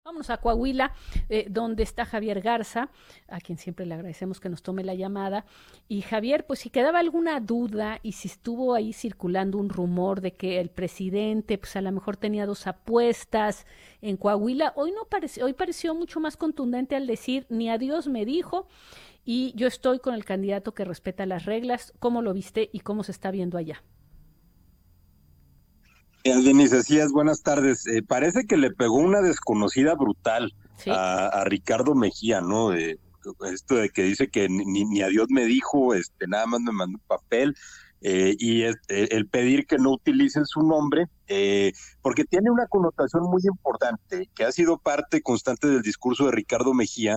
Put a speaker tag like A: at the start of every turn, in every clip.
A: Vámonos a Coahuila, donde está Javier Garza, a quien siempre le agradecemos que nos tome la llamada. Y Javier, pues si quedaba alguna duda y si estuvo ahí circulando un rumor de que el presidente, pues a lo mejor tenía dos apuestas en Coahuila, hoy no pareció, hoy pareció mucho más contundente al decir, ni a Dios me dijo, y yo estoy con el candidato que respeta las reglas. ¿Cómo lo viste y cómo se está viendo allá?
B: Denis, decías, buenas tardes. Parece que le pegó una desconocida brutal
A: ¿Sí?
B: a Ricardo Mejía, ¿no? Esto de que dice que ni a Dios me dijo, nada más me mandó un papel, el pedir que no utilicen su nombre, porque tiene una connotación muy importante, que ha sido parte constante del discurso de Ricardo Mejía,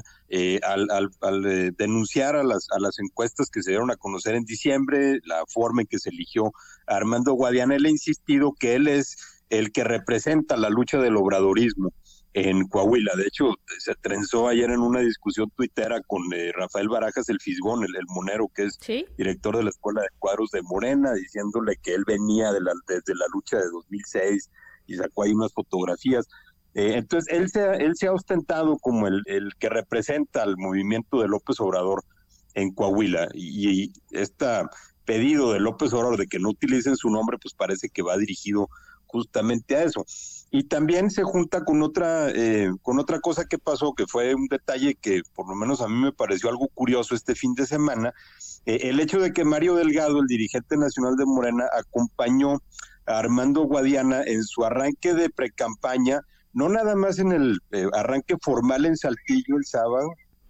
B: al denunciar a las encuestas que se dieron a conocer en diciembre, la forma en que se eligió a Armando Guadiana. Él ha insistido que él es el que representa la lucha del obradorismo en Coahuila. De hecho, se trenzó ayer en una discusión tuitera con Rafael Barajas, el Fisgón, el monero, que es
A: ¿Sí?
B: director de la Escuela de Cuadros de Morena, diciéndole que él venía desde la lucha de 2006 y sacó ahí unas fotografías. Entonces, él se ha ostentado como el que representa al movimiento de López Obrador en Coahuila. Y este pedido de López Obrador de que no utilicen su nombre, pues parece que va dirigido justamente a eso. Y también se junta con otra cosa que pasó, que fue un detalle que por lo menos a mí me pareció algo curioso este fin de semana, el hecho de que Mario Delgado, el dirigente nacional de Morena, acompañó a Armando Guadiana en su arranque de precampaña, no nada más en el arranque formal en Saltillo el sábado,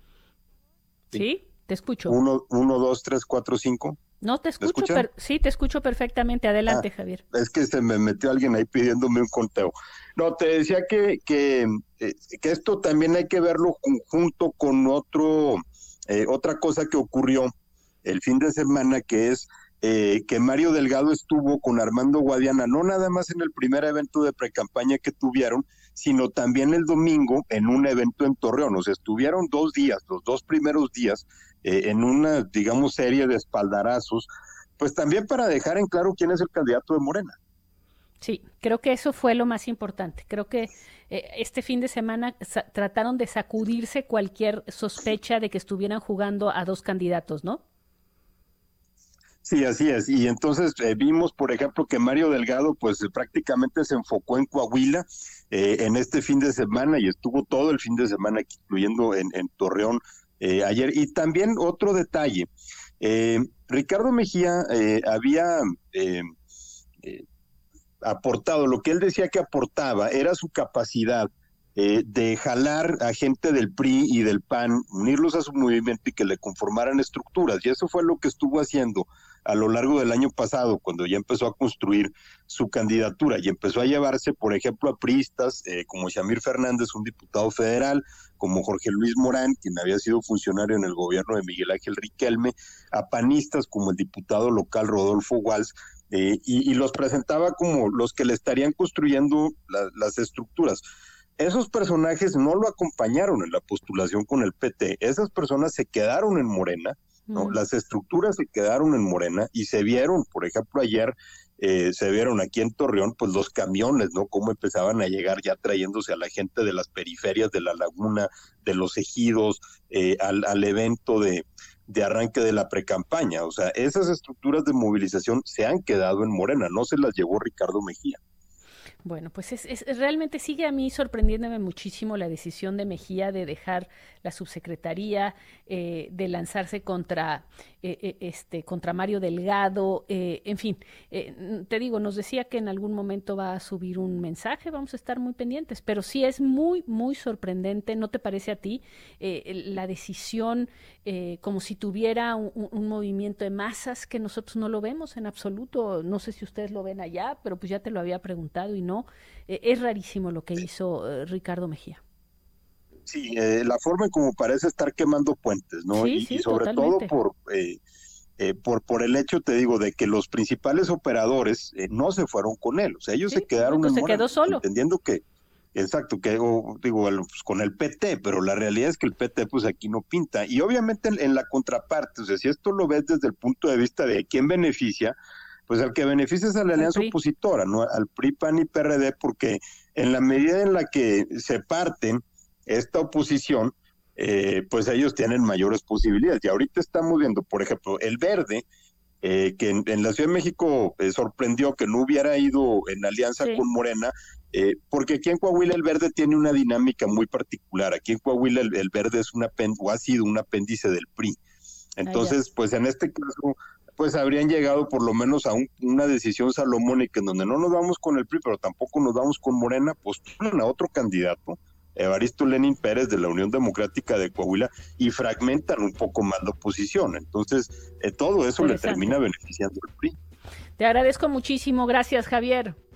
A: ¿Sí? Te escucho.
B: uno, dos, tres, cuatro, cinco.
A: No te
B: ¿Me
A: escucho,
B: escuchan?
A: sí, te escucho perfectamente.
B: Ah,
A: Adelante, Javier.
B: es que se me metió alguien ahí pidiéndome un conteo. No, te decía que esto también hay que verlo conjunto con otra cosa que ocurrió el fin de semana, que es que Mario Delgado estuvo con Armando Guadiana, no nada más en el primer evento de precampaña que tuvieron, sino también el domingo en un evento en Torreón. O sea, estuvieron 2 días, los 2 primeros días, en una, digamos, serie de espaldarazos, pues también para dejar en claro quién es el candidato de Morena.
A: Sí, creo que eso fue lo más importante. Creo que este fin de semana trataron de sacudirse cualquier sospecha de que estuvieran jugando a dos candidatos, ¿no?
B: Sí, así es. Y entonces vimos, por ejemplo, que Mario Delgado, pues prácticamente se enfocó en Coahuila en este fin de semana y estuvo todo el fin de semana, incluyendo en Torreón ayer. Y también otro detalle, Ricardo Mejía había eh, eh, aportado, lo que él decía que aportaba era su capacidad de jalar a gente del PRI y del PAN, unirlos a su movimiento y que le conformaran estructuras. Y eso fue lo que estuvo haciendo a lo largo del año pasado, cuando ya empezó a construir su candidatura y empezó a llevarse, por ejemplo, a priistas como Shamir Fernández, un diputado federal, como Jorge Luis Morán, quien había sido funcionario en el gobierno de Miguel Ángel Riquelme, a panistas como el diputado local Rodolfo Walsh, y los presentaba como los que le estarían construyendo las estructuras. Esos personajes no lo acompañaron en la postulación con el PT, esas personas se quedaron en Morena, ¿no?
A: Mm.
B: Las estructuras se quedaron en Morena y se vieron, por ejemplo, ayer se vieron aquí en Torreón, pues los camiones, ¿no? Cómo empezaban a llegar ya trayéndose a la gente de las periferias de la laguna, de los ejidos, al evento de arranque de la precampaña. O sea, esas estructuras de movilización se han quedado en Morena, no se las llevó Ricardo Mejía.
A: Bueno, pues realmente sigue a mí sorprendiéndome muchísimo la decisión de Mejía de dejar la subsecretaría, de lanzarse contra Mario Delgado, en fin, te digo, nos decía que en algún momento va a subir un mensaje, vamos a estar muy pendientes, pero sí es muy, muy sorprendente, ¿no te parece a ti? La decisión como si tuviera un movimiento de masas que nosotros no lo vemos en absoluto, no sé si ustedes lo ven allá, pero pues ya te lo había preguntado y no, es rarísimo lo que hizo Ricardo Mejía.
B: Sí, la forma en como parece estar quemando puentes, ¿no?
A: Sí,
B: Y
A: sí,
B: sobre todo
A: totalmente.
B: por el hecho, te digo, de que los principales operadores no se fueron con él, o sea, ellos se
A: Sí, no,
B: quedaron
A: pues
B: en
A: se quedó
B: Morena,
A: solo.
B: entendiendo que, exacto, que digo, pues, con el PT, pero la realidad es que el PT pues aquí no pinta. Y obviamente en la contraparte, o sea, si esto lo ves desde el punto de vista de quién beneficia, pues al que beneficia es a la
A: Al
B: alianza
A: PRI.
B: opositora, ¿no? Al PRI, PAN y PRD, porque en la medida en la que se parten, esta oposición, pues ellos tienen mayores posibilidades. Y ahorita estamos viendo, por ejemplo, el Verde, que en la Ciudad de México sorprendió que no hubiera ido en alianza
A: Sí,
B: con Morena, porque aquí en Coahuila el Verde tiene una dinámica muy particular. Aquí en Coahuila el Verde es o ha sido un apéndice del PRI.
A: allá.
B: Entonces, pues en este caso, pues habrían llegado por lo menos a una decisión salomónica en donde no nos vamos con el PRI, pero tampoco nos vamos con Morena, postulan a otro candidato, Evaristo Lenin Pérez de la Unión Democrática de Coahuila, y fragmentan un poco más la oposición. Entonces, todo eso le
A: Interesante.
B: termina beneficiando al PRI.
A: Te agradezco muchísimo. Gracias, Javier.